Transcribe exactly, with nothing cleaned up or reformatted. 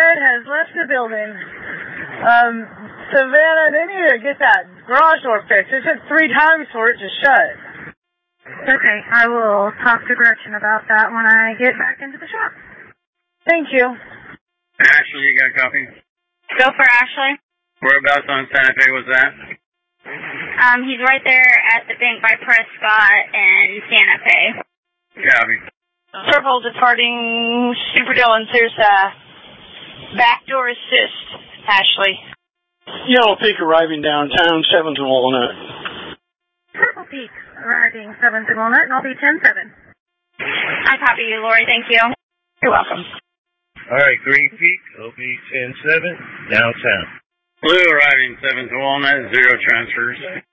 Walnut has left the building. Um, Savannah, they need to get that garage door fixed. It took three times for it to shut. Okay, I will talk to Gretchen about that when I get back into the shop. Thank you. Ashley, you got a copy? Go for Ashley. Whereabouts on Santa Fe was that? Um, he's right there at the bank by Prescott and Santa Fe. Copy. Purple departing Super Dillons. There's a backdoor assist, Ashley. Yellow Peak arriving downtown, seventh and Walnut. Purple Peak arriving seventh and Walnut, and I'll be ten seven. I copy you, Lori. Thank you. You're welcome. All right, Green Peak, O B ten seven, downtown. Blue arriving seventh and Walnut, zero transfers.